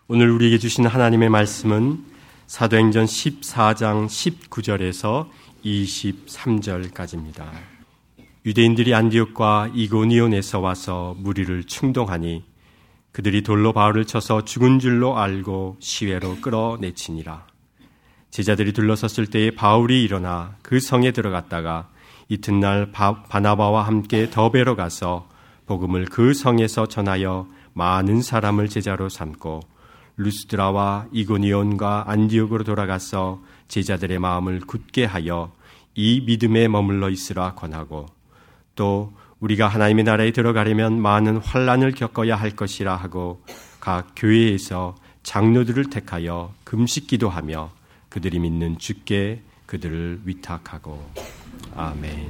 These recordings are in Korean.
오늘 우리에게 주신 하나님의 말씀은 사도행전 14장 19절에서 23절까지입니다. 유대인들이 안디옥과 이고니온에서 와서 무리를 충동하니 그들이 돌로 바울을 쳐서 죽은 줄로 알고 시외로 끌어내치니라. 제자들이 둘러섰을 때에 바울이 일어나 그 성에 들어갔다가 이튿날 바나바와 함께 더베로 가서 복음을 그 성에서 전하여 많은 사람을 제자로 삼고 루스드라와 이고니온과 안디옥으로 돌아가서 제자들의 마음을 굳게 하여 이 믿음에 머물러 있으라 권하고 또 우리가 하나님의 나라에 들어가려면 많은 환난을 겪어야 할 것이라 하고 각 교회에서 장로들을 택하여 금식 기도하며 그들이 믿는 주께 그들을 위탁하고. 아멘.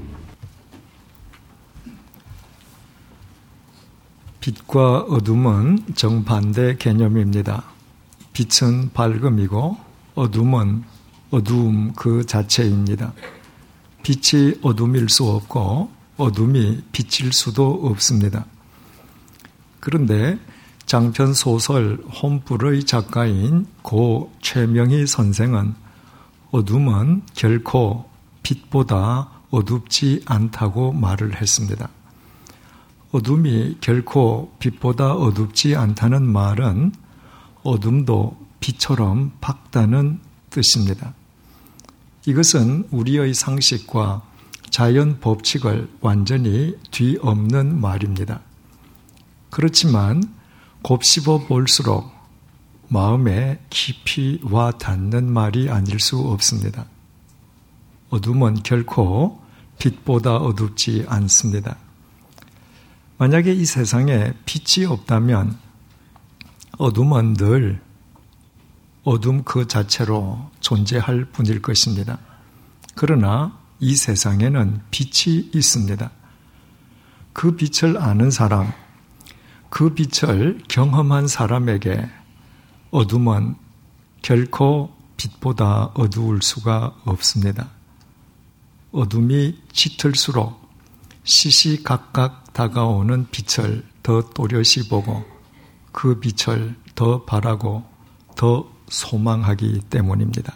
빛과 어둠은 정반대 개념입니다. 빛은 밝음이고 어둠은 어두움 그 자체입니다. 빛이 어둠일 수 없고 어둠이 빛일 수도 없습니다. 그런데 장편 소설 혼불의 작가인 고 최명희 선생은 어둠은 결코 빛보다 어둡지 않다고 말을 했습니다. 어둠이 결코 빛보다 어둡지 않다는 말은 어둠도 빛처럼 밝다는 뜻입니다. 이것은 우리의 상식과 자연 법칙을 완전히 뒤엎는 말입니다. 그렇지만 곱씹어 볼수록 마음에 깊이 와 닿는 말이 아닐 수 없습니다. 어둠은 결코 빛보다 어둡지 않습니다. 만약에 이 세상에 빛이 없다면 어둠은 늘 어둠 그 자체로 존재할 뿐일 것입니다. 그러나 이 세상에는 빛이 있습니다. 그 빛을 아는 사람, 그 빛을 경험한 사람에게 어둠은 결코 빛보다 어두울 수가 없습니다. 어둠이 짙을수록 시시각각 다가오는 빛을 더 또렷이 보고 그 빛을 더 바라고 더 소망하기 때문입니다.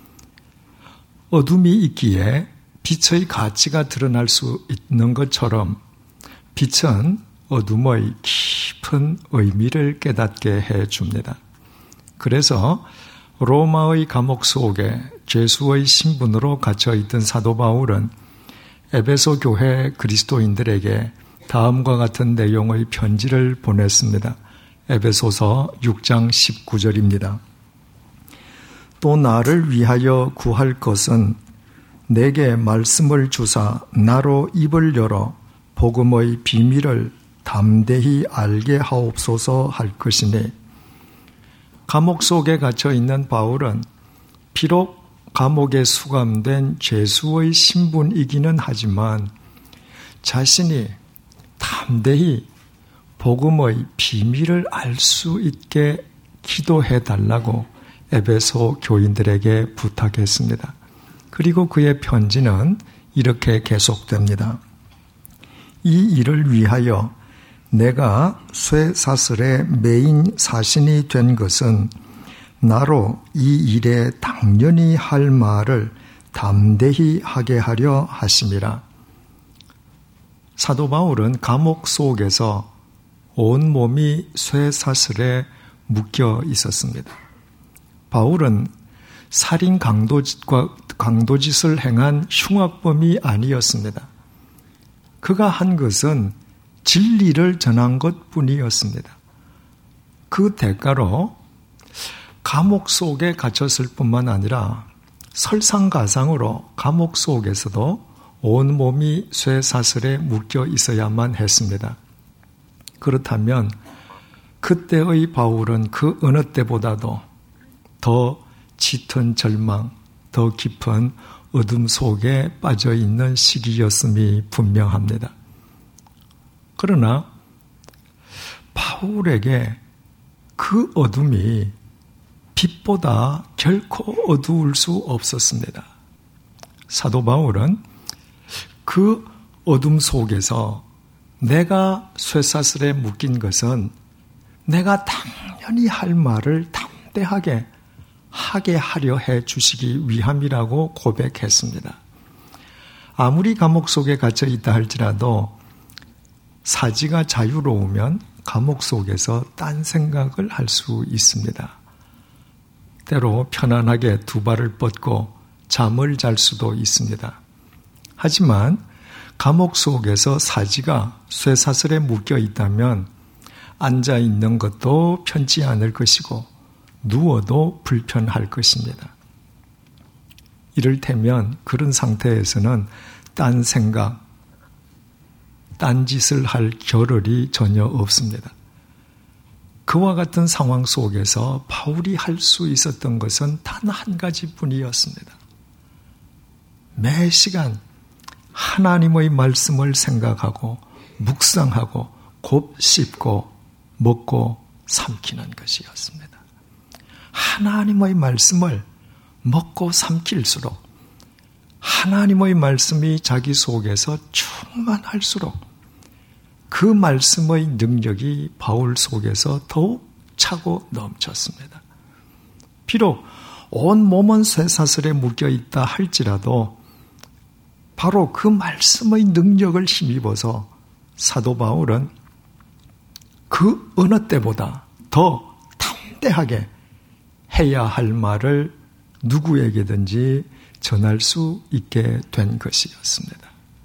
어둠이 있기에 빛의 가치가 드러날 수 있는 것처럼 빛은 어둠의 깊은 의미를 깨닫게 해줍니다. 그래서 로마의 감옥 속에 죄수의 신분으로 갇혀있던 사도 바울은 에베소 교회 그리스도인들에게 다음과 같은 내용의 편지를 보냈습니다. 에베소서 6장 19절입니다. 또 나를 위하여 구할 것은 내게 말씀을 주사 나로 입을 열어 복음의 비밀을 담대히 알게 하옵소서 할 것이니. 감옥 속에 갇혀 있는 바울은 비록 감옥에 수감된 죄수의 신분이기는 하지만 자신이 담대히 복음의 비밀을 알 수 있게 기도해 달라고 에베소 교인들에게 부탁했습니다. 그리고 그의 편지는 이렇게 계속됩니다. 이 일을 위하여 내가 쇠사슬에 매인 사신이 된 것은 나로 이 일에 당연히 할 말을 담대히 하게 하려 하심이라. 사도 바울은 감옥 속에서 온몸이 쇠사슬에 묶여 있었습니다. 바울은 살인 강도짓을 행한 흉악범이 아니었습니다. 그가 한 것은 진리를 전한 것뿐이었습니다. 그 대가로 감옥 속에 갇혔을 뿐만 아니라 설상가상으로 감옥 속에서도 온몸이 쇠사슬에 묶여 있어야만 했습니다. 그렇다면 그때의 바울은 그 어느 때보다도 더 짙은 절망, 더 깊은 어둠 속에 빠져있는 시기였음이 분명합니다. 그러나 바울에게 그 어둠이 빛보다 결코 어두울 수 없었습니다. 사도 바울은 그 어둠 속에서 내가 쇠사슬에 묶인 것은 내가 당연히 당연히 할 말을 담대하게 하게 하려 해 주시기 위함이라고 고백했습니다. 아무리 감옥 속에 갇혀 있다 할지라도 사지가 자유로우면 감옥 속에서 딴 생각을 할 수 있습니다. 때로 편안하게 두 발을 뻗고 잠을 잘 수도 있습니다. 하지만 감옥 속에서 사지가 쇠사슬에 묶여 있다면 앉아 있는 것도 편치 않을 것이고 누워도 불편할 것입니다. 이를테면 그런 상태에서는 딴 생각, 딴 짓을 할 겨를이 전혀 없습니다. 그와 같은 상황 속에서 바울이 할 수 있었던 것은 단 한 가지뿐이었습니다. 매 시간 하나님의 말씀을 생각하고 묵상하고 곱씹고 먹고 삼키는 것이었습니다. 하나님의 말씀을 먹고 삼킬수록 하나님의 말씀이 자기 속에서 충만할수록 그 말씀의 능력이 바울 속에서 더욱 차고 넘쳤습니다. 비록 온 몸은 쇠사슬에 묶여 있다 할지라도 바로 그 말씀의 능력을 힘입어서 사도 바울은 그 어느 때보다 더 담대하게 해야 할 말을 누구에게든지 전할 수 있게 된 것이었습니다.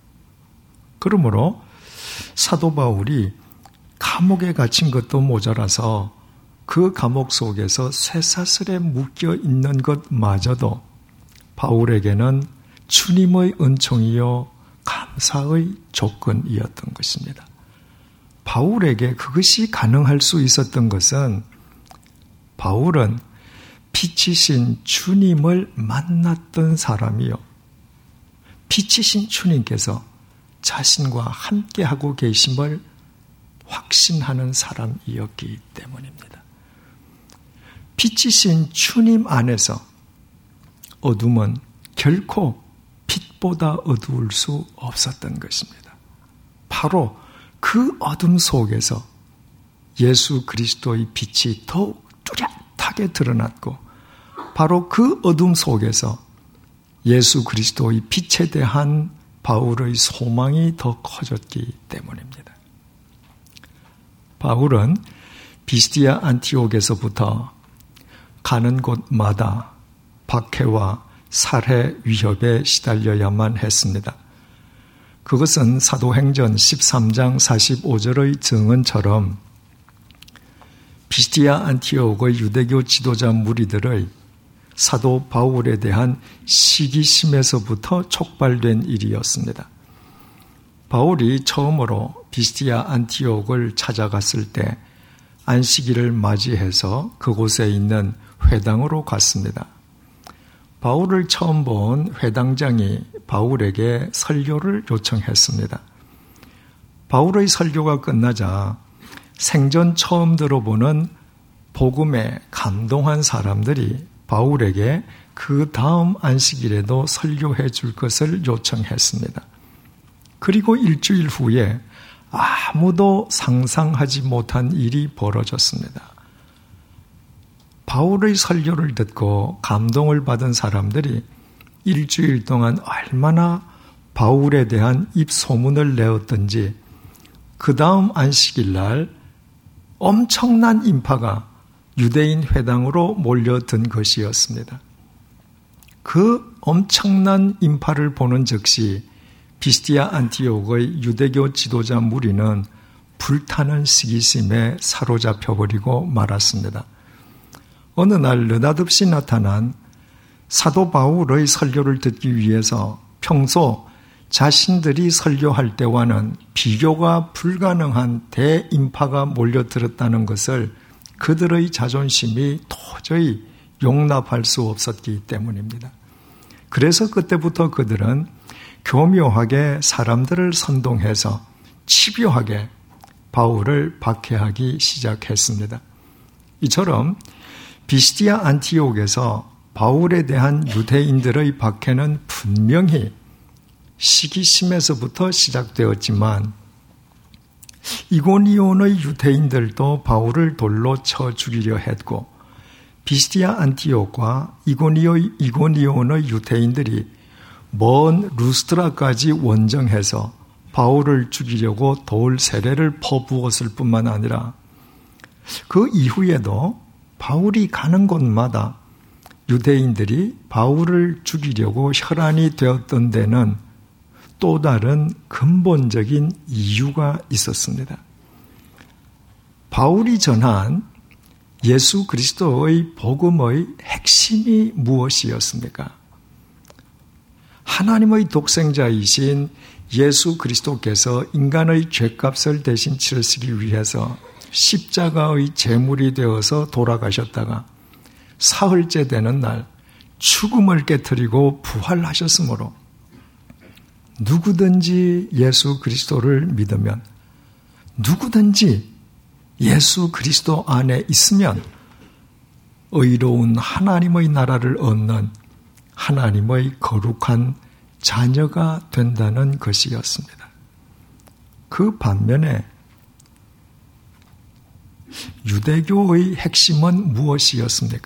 그러므로 사도 바울이 감옥에 갇힌 것도 모자라서 그 감옥 속에서 쇠사슬에 묶여 있는 것마저도 바울에게는 주님의 은총이요 감사의 조건이었던 것입니다. 바울에게 그것이 가능할 수 있었던 것은 바울은 빛이신 주님을 만났던 사람이요. 빛이신 주님께서 자신과 함께하고 계심을 확신하는 사람이었기 때문입니다. 빛이신 주님 안에서 어둠은 결코 빛보다 어두울 수 없었던 것입니다. 바로 그 어둠 속에서 예수 그리스도의 빛이 더욱 뚜렷하게 드러났고 바로 그 어둠 속에서 예수 그리스도의 빛에 대한 바울의 소망이 더 커졌기 때문입니다. 바울은 비스디아 안티옥에서부터 가는 곳마다 박해와 살해 위협에 시달려야만 했습니다. 그것은 사도행전 13장 45절의 증언처럼 비스디아 안티옥의 유대교 지도자 무리들의 사도 바울에 대한 시기심에서부터 촉발된 일이었습니다. 바울이 처음으로 비스디아 안티옥을 찾아갔을 때 안식일을 맞이해서 그곳에 있는 회당으로 갔습니다. 바울을 처음 본 회당장이 바울에게 설교를 요청했습니다. 바울의 설교가 끝나자 생전 처음 들어보는 복음에 감동한 사람들이 바울에게 그 다음 안식일에도 설교해 줄 것을 요청했습니다. 그리고 일주일 후에 아무도 상상하지 못한 일이 벌어졌습니다. 바울의 설교를 듣고 감동을 받은 사람들이 일주일 동안 얼마나 바울에 대한 입소문을 내었던지 그 다음 안식일 날 엄청난 인파가 유대인 회당으로 몰려든 것이었습니다. 그 엄청난 인파를 보는 즉시 비스디아 안티옥의 유대교 지도자 무리는 불타는 시기심에 사로잡혀버리고 말았습니다. 어느 날 느닷없이 나타난 사도 바울의 설교를 듣기 위해서 평소 자신들이 설교할 때와는 비교가 불가능한 대인파가 몰려들었다는 것을 그들의 자존심이 도저히 용납할 수 없었기 때문입니다. 그래서 그때부터 그들은 교묘하게 사람들을 선동해서 집요하게 바울을 박해하기 시작했습니다. 이처럼 비스디아 안티옥에서 바울에 대한 유대인들의 박해는 분명히 시기심에서부터 시작되었지만 이고니온의 유대인들도 바울을 돌로 쳐 죽이려 했고 비스디아 안티옥과 이고니온의 유대인들이 먼 루스트라까지 원정해서 바울을 죽이려고 돌 세례를 퍼부었을 뿐만 아니라 그 이후에도 바울이 가는 곳마다 유대인들이 바울을 죽이려고 혈안이 되었던 데는 또 다른 근본적인 이유가 있었습니다. 바울이 전한 예수 그리스도의 복음의 핵심이 무엇이었습니까? 하나님의 독생자이신 예수 그리스도께서 인간의 죄값을 대신 치르시기 위해서 십자가의 제물이 되어서 돌아가셨다가 사흘째 되는 날 죽음을 깨뜨리고 부활하셨으므로 누구든지 예수 그리스도를 믿으면, 누구든지 예수 그리스도 안에 있으면 의로운 하나님의 나라를 얻는 하나님의 거룩한 자녀가 된다는 것이었습니다. 그 반면에 유대교의 핵심은 무엇이었습니까?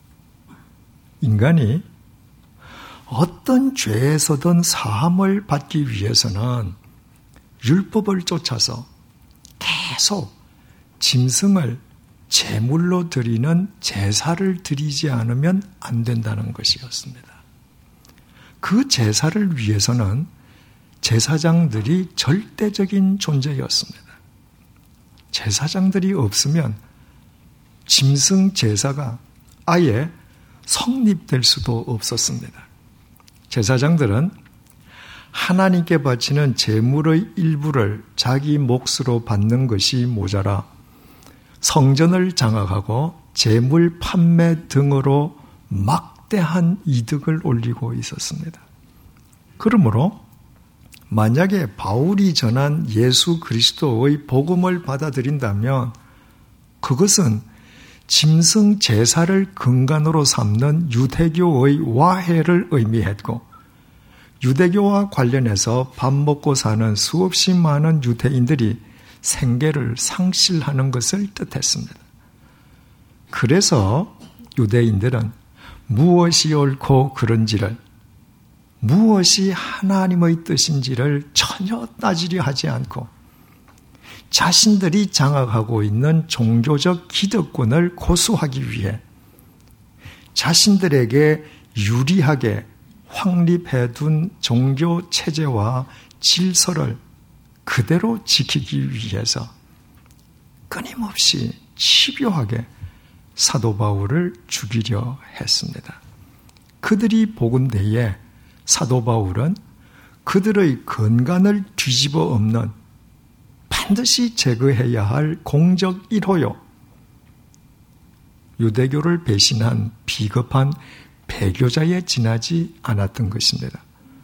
인간이 어떤 죄에서든 사함을 받기 위해서는 율법을 쫓아서 계속 짐승을 제물로 드리는 제사를 드리지 않으면 안 된다는 것이었습니다. 그 제사를 위해서는 제사장들이 절대적인 존재였습니다. 제사장들이 없으면 짐승 제사가 아예 성립될 수도 없었습니다. 제사장들은 하나님께 바치는 제물의 일부를 자기 몫으로 받는 것이 모자라 성전을 장악하고 제물 판매 등으로 막대한 이득을 올리고 있었습니다. 그러므로 만약에 바울이 전한 예수 그리스도의 복음을 받아들인다면 그것은 짐승 제사를 근간으로 삼는 유대교의 와해를 의미했고 유대교와 관련해서 밥 먹고 사는 수없이 많은 유대인들이 생계를 상실하는 것을 뜻했습니다. 그래서 유대인들은 무엇이 옳고 그른지를, 무엇이 하나님의 뜻인지를 전혀 따지려 하지 않고 자신들이 장악하고 있는 종교적 기득권을 고수하기 위해 자신들에게 유리하게 확립해둔 종교 체제와 질서를 그대로 지키기 위해서 끊임없이 집요하게 사도 바울을 죽이려 했습니다. 그들이 복은 때에 사도 바울은 그들의 근간을 뒤집어 엎는 반드시 제거해야 할 공적 1호요. 유대교를 배신한 비겁한 배교자에 지나지 않았던 것입니다.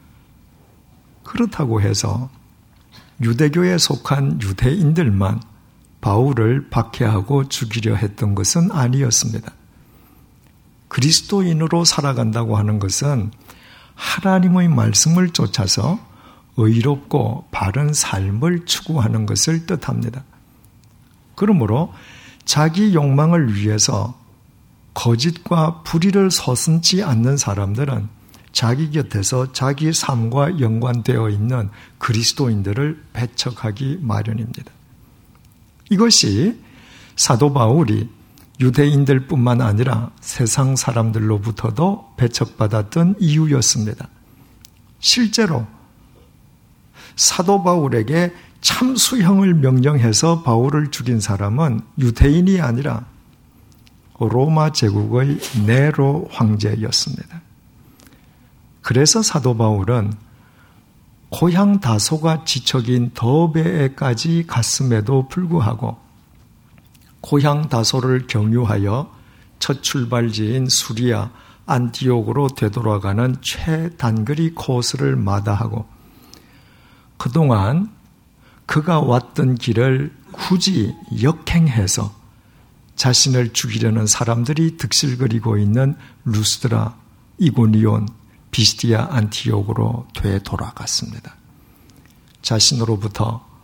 그렇다고 해서 유대교에 속한 유대인들만 바울을 박해하고 죽이려 했던 것은 아니었습니다. 그리스도인으로 살아간다고 하는 것은 하나님의 말씀을 쫓아서 의롭고 바른 삶을 추구하는 것을 뜻합니다. 그러므로 자기 욕망을 위해서 거짓과 불의를 서슴지 않는 사람들은 자기 곁에서 자기 삶과 연관되어 있는 그리스도인들을 배척하기 마련입니다. 이것이 사도 바울이 유대인들뿐만 아니라 세상 사람들로부터도 배척받았던 이유였습니다. 실제로 사도 바울에게 참수형을 명령해서 바울을 죽인 사람은 유대인이 아니라 로마 제국의 네로 황제였습니다. 그래서 사도 바울은 고향 다소가 지척인 더베에까지 갔음에도 불구하고 고향 다소를 경유하여 첫 출발지인 수리아 안티옥으로 되돌아가는 최단거리 코스를 마다하고 그동안 그가 왔던 길을 굳이 역행해서 자신을 죽이려는 사람들이 득실거리고 있는 루스드라, 이고니온, 비스디아 안티옥으로 되돌아갔습니다. 자신으로부터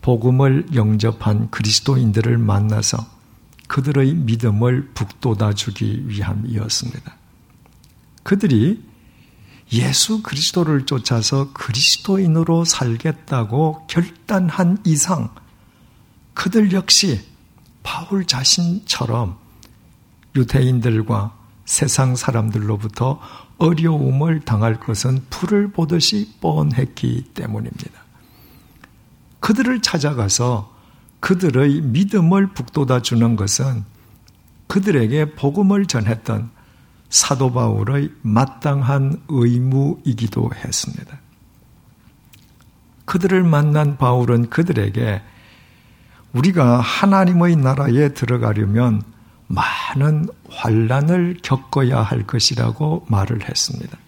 복음을 영접한 그리스도인들을 만나서 그들의 믿음을 북돋아 주기 위함이었습니다. 그들이 예수 그리스도를 쫓아서 그리스도인으로 살겠다고 결단한 이상 그들 역시 바울 자신처럼 유대인들과 세상 사람들로부터 어려움을 당할 것은 불을 보듯이 뻔했기 때문입니다. 그들을 찾아가서 그들의 믿음을 북돋아 주는 것은 그들에게 복음을 전했던 사도 바울의 마땅한 의무이기도 했습니다. 그들을 만난 바울은 그들에게 우리가 하나님의 나라에 들어가려면 많은 환난을 겪어야 할 것이라고 말을 했습니다.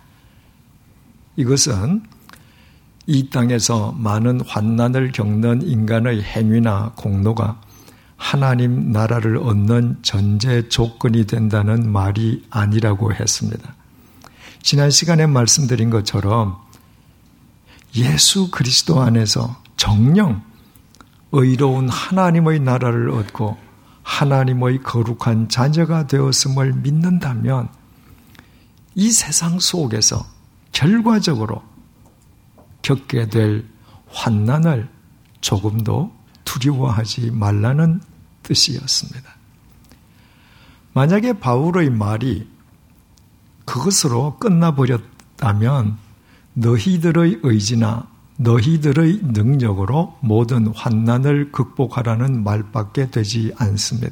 이것은 이 땅에서 많은 환난을 겪는 인간의 행위나 공로가 하나님 나라를 얻는 전제 조건이 된다는 말이 아니라고 했습니다. 지난 시간에 말씀드린 것처럼 예수 그리스도 안에서 정녕 의로운 하나님의 나라를 얻고 하나님의 거룩한 자녀가 되었음을 믿는다면 이 세상 속에서 결과적으로 겪게 될 환난을 조금도 두려워하지 말라는 뜻이었습니다. 만약에 바울의 말이 그것으로 끝나버렸다면 너희들의 의지나 너희들의 능력으로 모든 환난을 극복하라는 말밖에 되지 않습니다.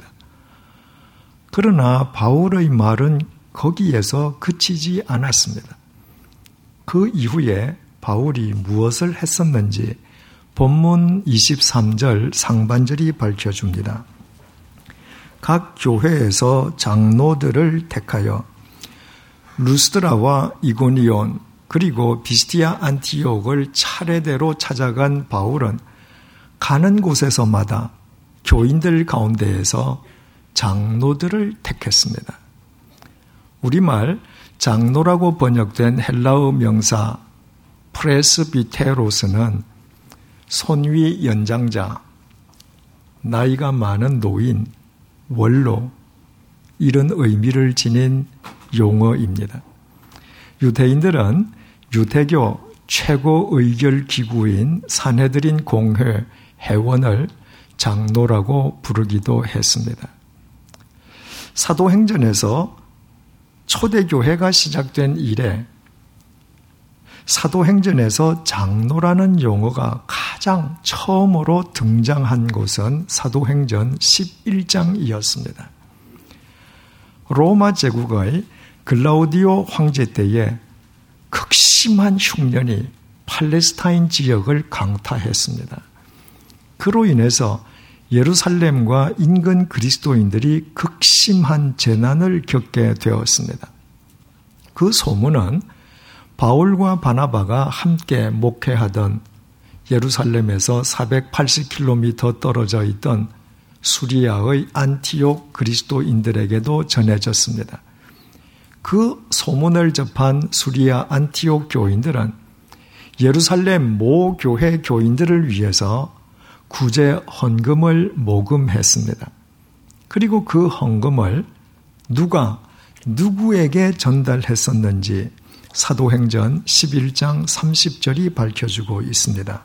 그러나 바울의 말은 거기에서 그치지 않았습니다. 그 이후에 바울이 무엇을 했었는지 본문 23절 상반절이 밝혀줍니다. 각 교회에서 장로들을 택하여 루스드라와 이고니온 그리고 비스티아 안티옥을 차례대로 찾아간 바울은 가는 곳에서마다 교인들 가운데에서 장로들을 택했습니다. 우리말 장로라고 번역된 헬라어 명사 프레스비테로스는 손위 연장자, 나이가 많은 노인, 원로 이런 의미를 지닌 용어입니다. 유대인들은 유대교 최고 의결 기구인 산헤드린 공회 회원을 장로라고 부르기도 했습니다. 사도행전에서 초대교회가 시작된 이래 사도행전에서 장로라는 용어가 가장 처음으로 등장한 곳은 사도행전 11장이었습니다. 로마 제국의 글라우디오 황제 때에 극심한 흉년이 팔레스타인 지역을 강타했습니다. 그로 인해서 예루살렘과 인근 그리스도인들이 극심한 재난을 겪게 되었습니다. 그 소문은 바울과 바나바가 함께 목회하던 예루살렘에서 480km 떨어져 있던 수리아의 안티옥 그리스도인들에게도 전해졌습니다. 그 소문을 접한 수리아 안티옥 교인들은 예루살렘 모 교회 교인들을 위해서 구제 헌금을 모금했습니다. 그리고 그 헌금을 누가 누구에게 전달했었는지 사도행전 11장 30절이 밝혀주고 있습니다.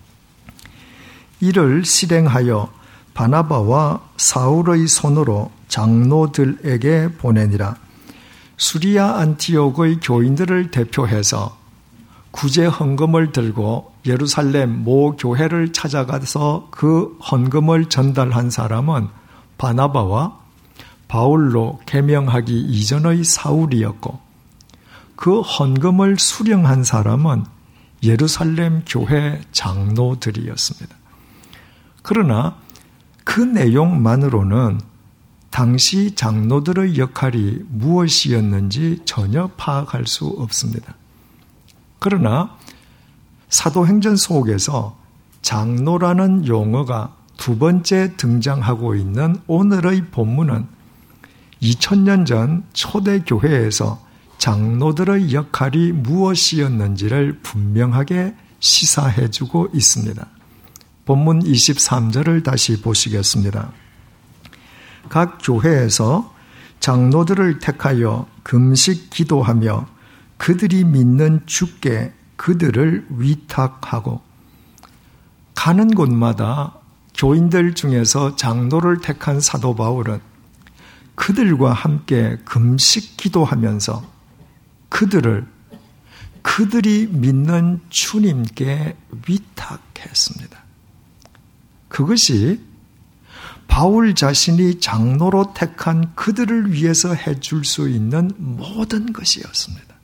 이를 실행하여 바나바와 사울의 손으로 장로들에게 보내니라. 수리아 안티옥의 교인들을 대표해서 구제 헌금을 들고 예루살렘 모 교회를 찾아가서 그 헌금을 전달한 사람은 바나바와 바울로 개명하기 이전의 사울이었고 그 헌금을 수령한 사람은 예루살렘 교회 장로들이었습니다. 그러나 그 내용만으로는 당시 장로들의 역할이 무엇이었는지 전혀 파악할 수 없습니다. 그러나 사도행전 속에서 장로라는 용어가 두 번째 등장하고 있는 오늘의 본문은 2000년 전 초대교회에서 장로들의 역할이 무엇이었는지를 분명하게 시사해주고 있습니다. 본문 23절을 다시 보시겠습니다. 각 교회에서 장로들을 택하여 금식 기도하며 그들이 믿는 주께 그들을 위탁하고, 가는 곳마다 교인들 중에서 장로를 택한 사도 바울은 그들과 함께 금식 기도하면서 그들이 믿는 주님께 위탁했습니다. 그것이 바울 자신이 장로로 택한 그들을 위해서 해줄 수 있는 모든 것이었습니다.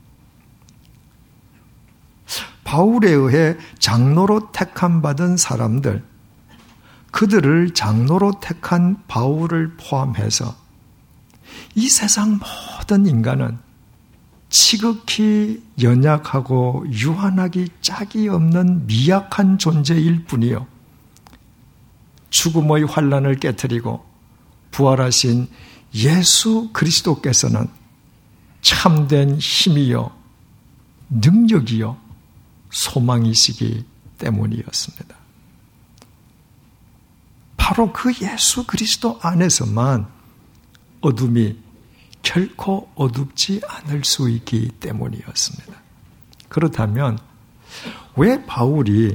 바울에 의해 장로로 택함 받은 사람들, 그들을 장로로 택한 바울을 포함해서 이 세상 모든 인간은 지극히 연약하고 유한하기 짝이 없는 미약한 존재일 뿐이요, 죽음의 환난을 깨트리고 부활하신 예수 그리스도께서는 참된 힘이요 능력이요 소망이시기 때문이었습니다. 바로 그 예수 그리스도 안에서만 어둠이 결코 어둡지 않을 수 있기 때문이었습니다. 그렇다면 왜 바울이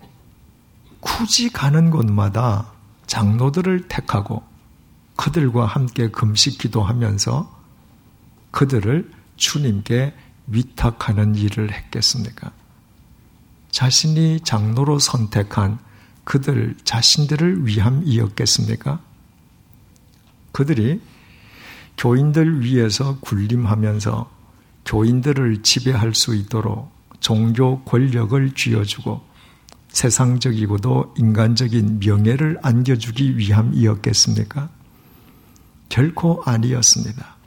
굳이 가는 곳마다 장로들을 택하고 그들과 함께 금식 기도하면서 그들을 주님께 위탁하는 일을 했겠습니까? 자신이 장로로 선택한 그들 자신들을 위함이었겠습니까? 그들이 교인들 위에서 군림하면서 교인들을 지배할 수 있도록 종교 권력을 쥐어주고 세상적이고도 인간적인 명예를 안겨주기 위함이었겠습니까? 결코 아니었습니다.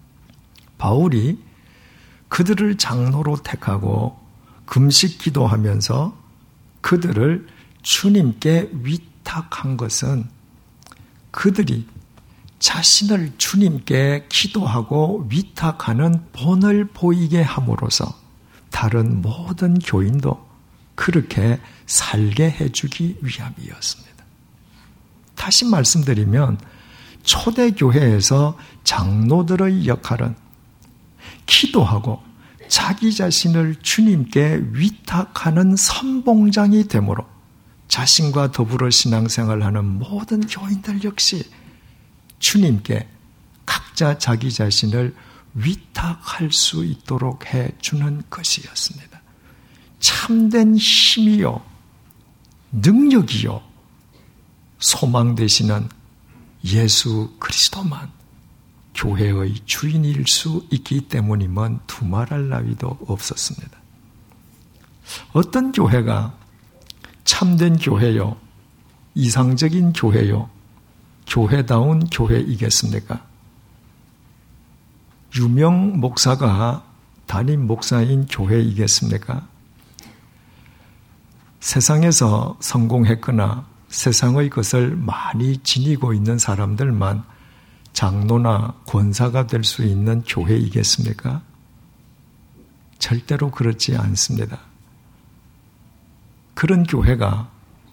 바울이 그들을 장로로 택하고 금식 기도하면서 그들을 주님께 위탁한 것은 그들이 자신을 주님께 기도하고 위탁하는 본을 보이게 함으로써 다른 모든 교인도 그렇게 살게 해주기 위함이었습니다. 다시 말씀드리면 초대교회에서 장로들의 역할은 기도하고 자기 자신을 주님께 위탁하는 선봉장이 되므로 자신과 더불어 신앙생활하는 모든 교인들 역시 주님께 각자 자기 자신을 위탁할 수 있도록 해주는 것이었습니다. 참된 힘이요 능력이요 소망 되시는 예수 그리스도만 교회의 주인일 수 있기 때문임은 두말할 나위도 없었습니다. 어떤 교회가 참된 교회요 이상적인 교회요 교회다운 교회이겠습니까? 유명 목사가 담임 목사인 교회이겠습니까? 세상에서 성공했거나 세상의 것을 많이 지니고 있는 사람들만 장로나 권사가 될 수 있는 교회이겠습니까? 절대로 그렇지 않습니다. 그런 교회가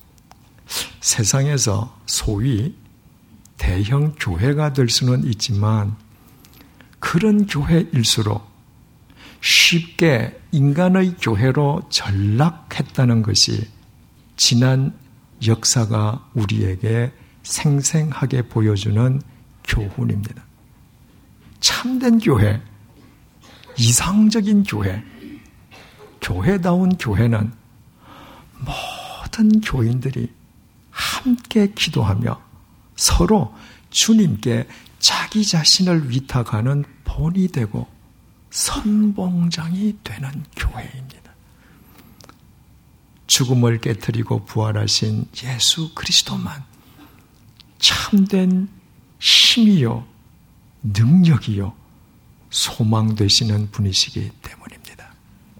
세상에서 소위 대형 교회가 될 수는 있지만 그런 교회일수록 쉽게 인간의 교회로 전락했다는 것이 지난 역사가 우리에게 생생하게 보여주는 교훈입니다. 참된 교회, 이상적인 교회, 교회다운 교회는 모든 교인들이 함께 기도하며 서로 주님께 자기 자신을 위탁하는 본이 되고 선봉장이 되는 교회입니다. 죽음을 깨트리고 부활하신 예수 그리스도만 참된 힘이요 능력이요 소망 되시는 분이시기 때문입니다.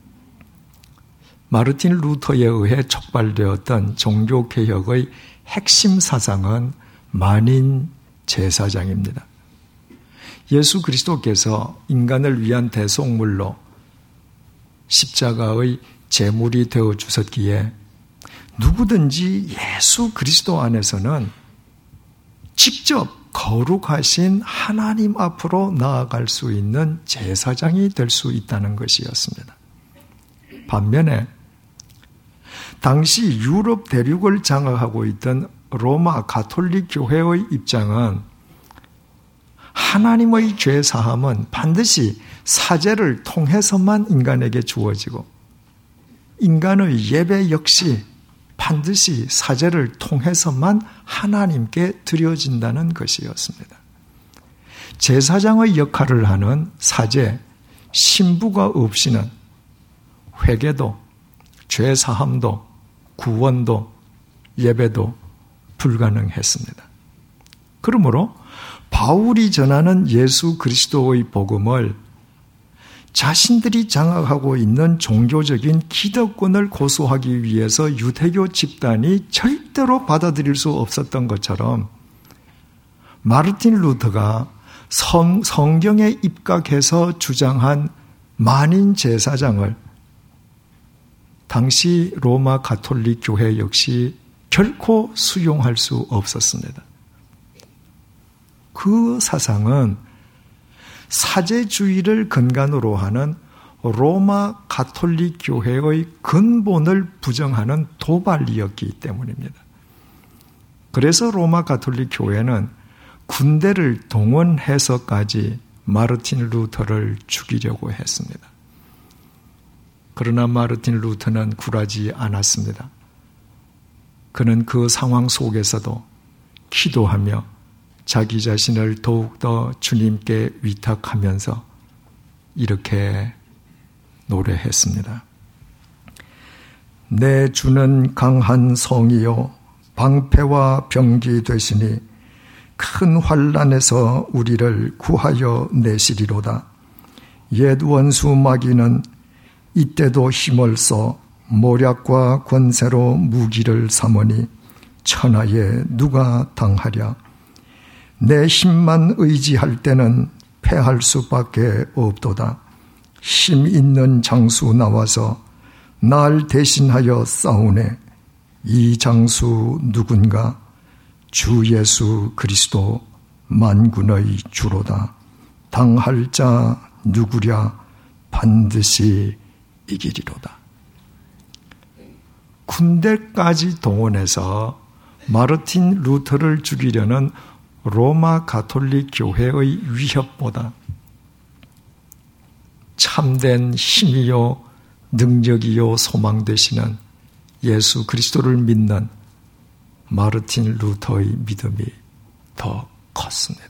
마르틴 루터에 의해 촉발되었던 종교개혁의 핵심 사상은 만인 제사장입니다. 예수 그리스도께서 인간을 위한 대속물로 십자가의 제물이 되어 주셨기에 누구든지 예수 그리스도 안에서는 직접 거룩하신 하나님 앞으로 나아갈 수 있는 제사장이 될 수 있다는 것이었습니다. 반면에 당시 유럽 대륙을 장악하고 있던 로마 가톨릭 교회의 입장은 하나님의 죄 사함은 반드시 사제를 통해서만 인간에게 주어지고 인간의 예배 역시 반드시 사제를 통해서만 하나님께 드려진다는 것이었습니다. 제사장의 역할을 하는 사제, 신부가 없이는 회개도, 죄 사함도, 구원도, 예배도 불가능했습니다. 그러므로 바울이 전하는 예수 그리스도의 복음을 자신들이 장악하고 있는 종교적인 기득권을 고수하기 위해서 유대교 집단이 절대로 받아들일 수 없었던 것처럼 마르틴 루터가 성경에 입각해서 주장한 만인 제사장을 당시 로마 가톨릭 교회 역시 결코 수용할 수 없었습니다. 그 사상은 사제주의를 근간으로 하는 로마 가톨릭 교회의 근본을 부정하는 도발이었기 때문입니다. 그래서 로마 가톨릭 교회는 군대를 동원해서까지 마르틴 루터를 죽이려고 했습니다. 그러나 마르틴 루터는 굴하지 않았습니다. 그는 그 상황 속에서도 기도하며 자기 자신을 더욱더 주님께 위탁하면서 이렇게 노래했습니다. 내 주는 강한 성이요 방패와 병기 되시니 큰 환난에서 우리를 구하여 내시리로다. 옛 원수 마귀는 이때도 힘을 써 모략과 권세로 무기를 삼으니 천하에 누가 당하랴. 내 힘만 의지할 때는 패할 수밖에 없도다. 힘 있는 장수 나와서 날 대신하여 싸우네. 이 장수 누군가? 주 예수 그리스도 만군의 주로다. 당할 자 누구랴? 반드시 이기리로다. 군대까지 동원해서 마르틴 루터를 죽이려는 로마 가톨릭 교회의 위협보다 참된 힘이요 능력이요 소망 되시는 예수 그리스도를 믿는 마르틴 루터의 믿음이 더 컸습니다.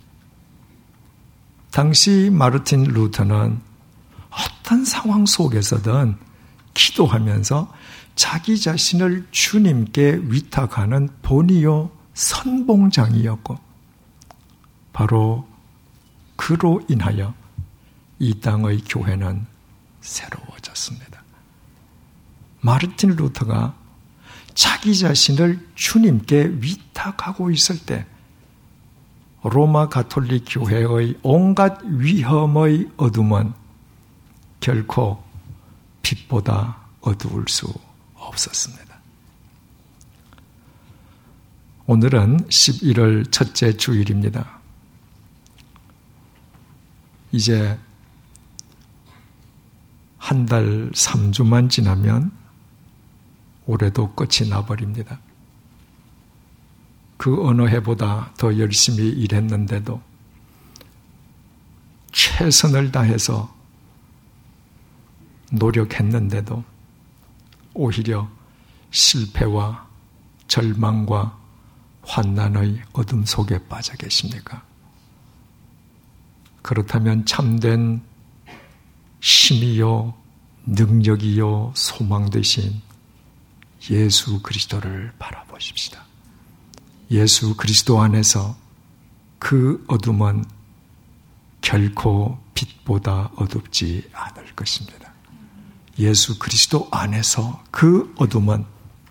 당시 마르틴 루터는 어떤 상황 속에서든 기도하면서 자기 자신을 주님께 위탁하는 본이요 선봉장이었고 바로 그로 인하여 이 땅의 교회는 새로워졌습니다. 마르틴 루터가 자기 자신을 주님께 위탁하고 있을 때 로마 가톨릭 교회의 온갖 위험의 어둠은 결코 빛보다 어두울 수 없었습니다. 오늘은 11월 첫째 주일입니다. 이제 한 달 3주만 지나면 올해도 끝이 나버립니다. 그 어느 해보다 더 열심히 일했는데도 최선을 다해서 노력했는데도 오히려 실패와 절망과 환난의 어둠 속에 빠져 계십니까? 그렇다면 참된 힘이요 능력이요 소망 되신 예수 그리스도를 바라보십시다. 예수 그리스도 안에서 그 어둠은 결코 빛보다 어둡지 않을 것입니다. 예수 그리스도 안에서 그 어둠은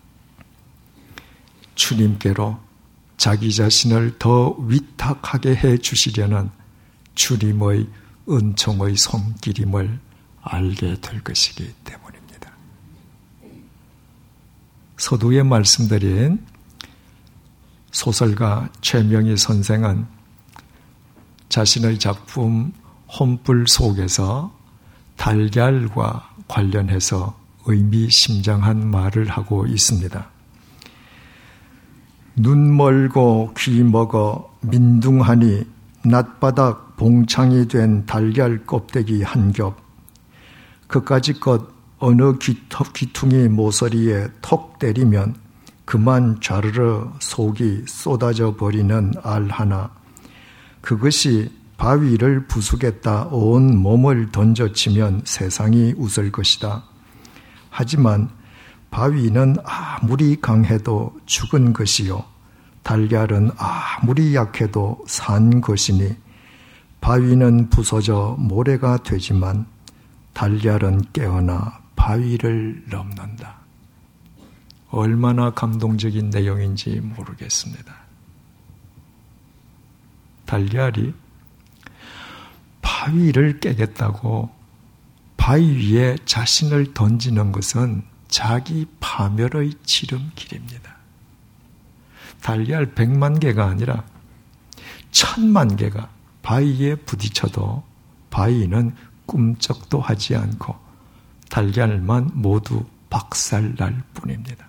주님께로 자기 자신을 더 위탁하게 해 주시려는 주님의 은총의 손길임을 알게 될 것이기 때문입니다. 서두에 말씀드린 소설가 최명희 선생은 자신의 작품 혼불 속에서 달걀과 관련해서 의미심장한 말을 하고 있습니다. 눈 멀고 귀 먹어 민둥하니 낮바닥 봉창이 된 달걀 껍데기 한 겹, 그까짓 것 어느 귀퉁이 모서리에 톡 때리면 그만 좌르르 속이 쏟아져 버리는 알 하나, 그것이 바위를 부수겠다 온 몸을 던져치면 세상이 웃을 것이다. 하지만 바위는 아무리 강해도 죽은 것이요, 달걀은 아무리 약해도 산 것이니 바위는 부서져 모래가 되지만 달걀은 깨어나 바위를 넘는다. 얼마나 감동적인 내용인지 모르겠습니다. 달걀이 바위를 깨겠다고 바위 위에 자신을 던지는 것은 자기 파멸의 지름길입니다. 달걀 100만 개가 아니라 1000만 개가 바위에 부딪혀도 바위는 꿈쩍도 하지 않고 달걀만 모두 박살날 뿐입니다.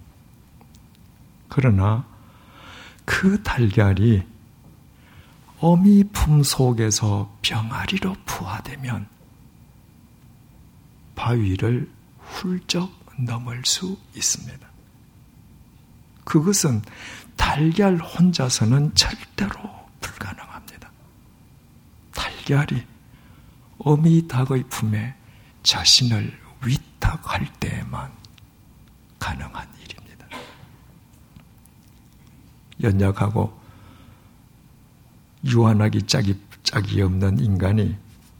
그러나 그 달걀이 어미 품 속에서 병아리로 부화되면 바위를 훌쩍 넘을 수 있습니다. 그것은 달걀 혼자서는 절대로 불가능합니다. 달걀이 어미 닭의 품에 자신을 위탁할 때에만 가능한 일입니다. 연약하고 유한하기 짝이 없는 인간이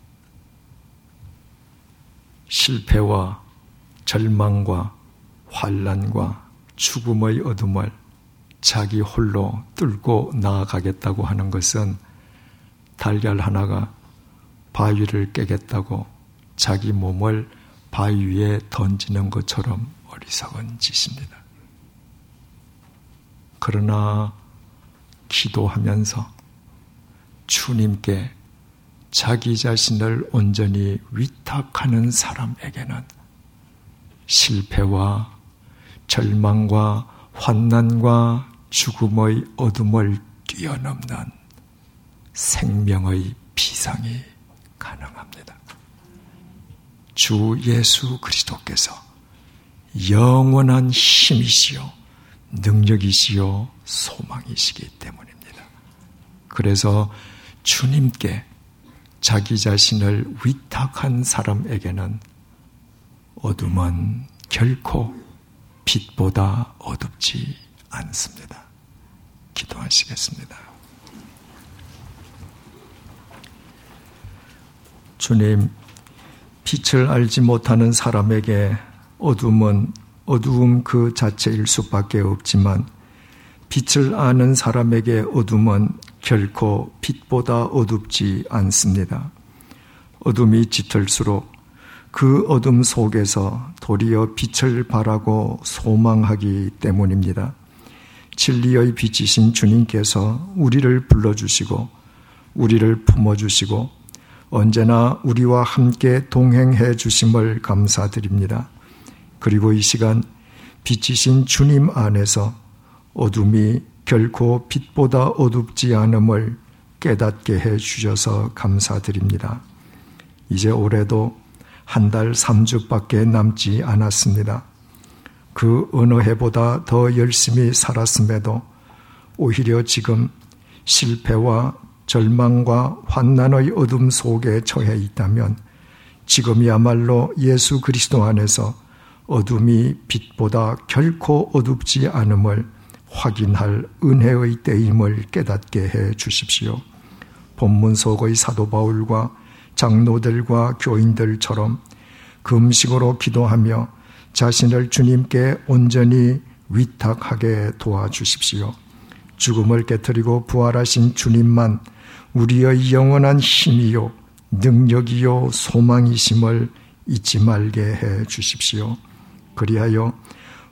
실패와 절망과 환난과 죽음의 어둠을 자기 홀로 뚫고 나아가겠다고 하는 것은 달걀 하나가 바위를 깨겠다고 자기 몸을 바위 위에 던지는 것처럼 어리석은 짓입니다. 그러나 기도하면서 주님께 자기 자신을 온전히 위탁하는 사람에게는 실패와 절망과 환난과 죽음의 어둠을 뛰어넘는 생명의 비상이 가능합니다. 주 예수 그리스도께서 영원한 힘이시요 능력이시요 소망이시기 때문입니다. 그래서 주님께 자기 자신을 위탁한 사람에게는 어둠은 결코 빛보다 어둡지 않습니다. 기도하시겠습니다. 주님, 빛을 알지 못하는 사람에게 어둠은 어두움 그 자체일 수밖에 없지만 빛을 아는 사람에게 어둠은 결코 빛보다 어둡지 않습니다. 어둠이 짙을수록 그 어둠 속에서 도리어 빛을 바라고 소망하기 때문입니다. 진리의 빛이신 주님께서 우리를 불러주시고 우리를 품어주시고 언제나 우리와 함께 동행해 주심을 감사드립니다. 그리고 이 시간 빛이신 주님 안에서 어둠이 결코 빛보다 어둡지 않음을 깨닫게 해 주셔서 감사드립니다. 이제 올해도 한 달 3주밖에 남지 않았습니다. 그 어느 해보다 더 열심히 살았음에도 오히려 지금 실패와 절망과 환난의 어둠 속에 처해 있다면 지금이야말로 예수 그리스도 안에서 어둠이 빛보다 결코 어둡지 않음을 확인할 은혜의 때임을 깨닫게 해 주십시오. 본문 속의 사도 바울과 장로들과 교인들처럼 금식으로 기도하며 자신을 주님께 온전히 위탁하게 도와주십시오. 죽음을 깨트리고 부활하신 주님만 우리의 영원한 힘이요 능력이요 소망이심을 잊지 말게 해 주십시오. 그리하여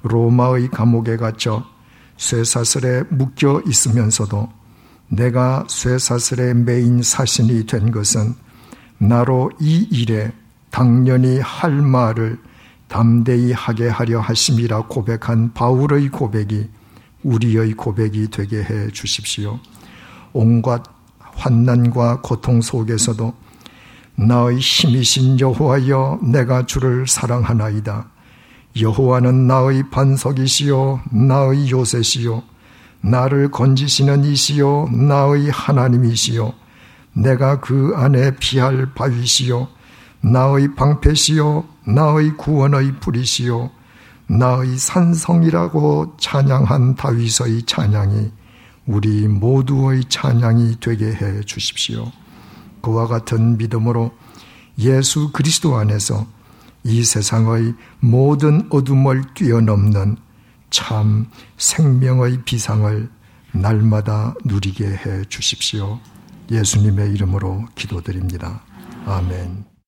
로마의 감옥에 갇혀 쇠사슬에 묶여 있으면서도 내가 쇠사슬에 매인 사신이 된 것은 나로 이 일에 당연히 할 말을 담대히 하게 하려 하심이라 고백한 바울의 고백이 우리의 고백이 되게 해 주십시오. 온갖 환난과 고통 속에서도 나의 힘이신 여호와여, 내가 주를 사랑하나이다. 여호와는 나의 반석이시요 나의 요새시요 나를 건지시는 이시요 나의 하나님이시요 내가 그 안에 피할 바위시요 나의 방패시요 나의 구원의 불이시요 나의 산성이라고 찬양한 다윗의 찬양이 우리 모두의 찬양이 되게 해 주십시오. 그와 같은 믿음으로 예수 그리스도 안에서 이 세상의 모든 어둠을 뛰어넘는 참 생명의 비상을 날마다 누리게 해 주십시오. 예수님의 이름으로 기도드립니다. 아멘.